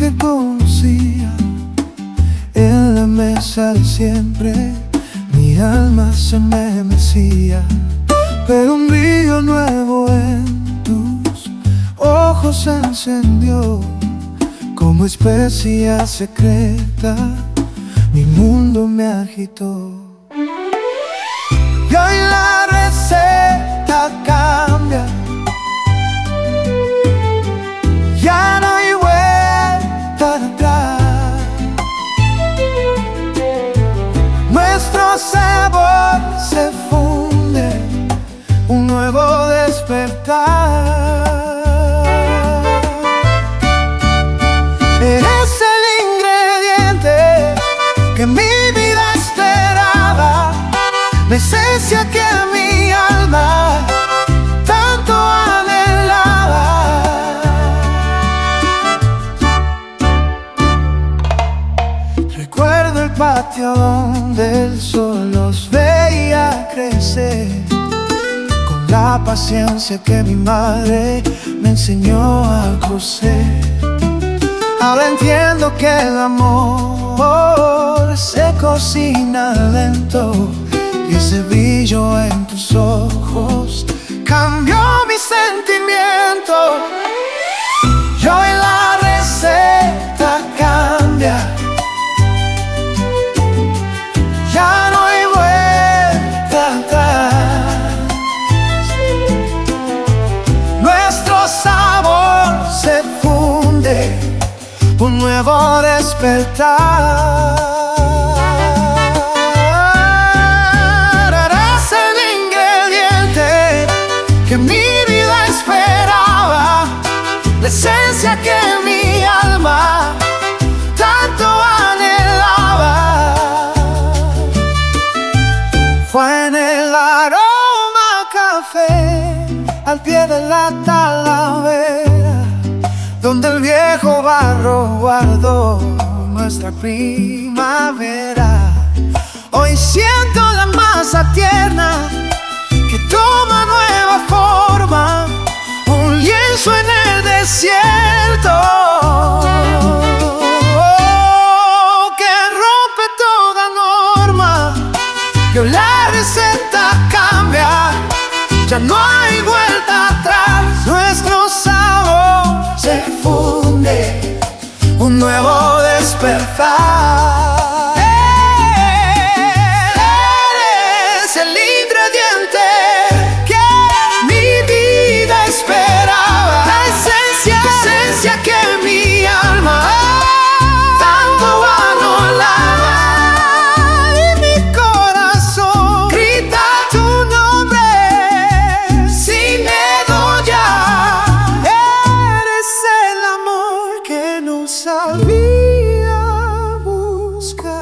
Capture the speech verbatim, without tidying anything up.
que conocía. En la mesa de siempre mi alma se me mecía, pero un brillo nuevo en tus ojos se encendió. Como especia secreta mi mundo me agitó. Y hoy la receta cambia, ya no hay vuelta atrás. Nuestro sabor se funde, un nuevo despertar. Eres el ingrediente que mi vida esperaba, la esencia que mi alma tanto anhelaba. Recuerdo el patio donde el sol los veía crecer, con la paciencia que mi madre me enseñó a coser. Ahora entiendo que el amor se cocina lento, y ese brillo en tus ojos cambió mi sentimiento. Y hoy la receta cambia, ya no hay vuelta atrás. Nuestro sabor se funde, un nuevo despertar. Eres el ingrediente que mi vida esperaba, la esencia que mi alma tanto anhelaba. Fue en el aroma a café, al pie de la talavera, donde el viejo barro guardó nuestra primavera. Hoy siento la masa tierna que toma nueva forma, un lienzo en el desierto, oh, que rompe toda norma. Y hoy la receta cambia, ya no hay vuelta atrás. Nuestro sabor se funde, un nuevo despertar. Eres el ingrediente que mi vida esperaba, la esencia, la esencia que mi alma tanto anhelaba. Y mi corazón grita tu nombre sin miedo ya. Eres el amor que no sabía buscar.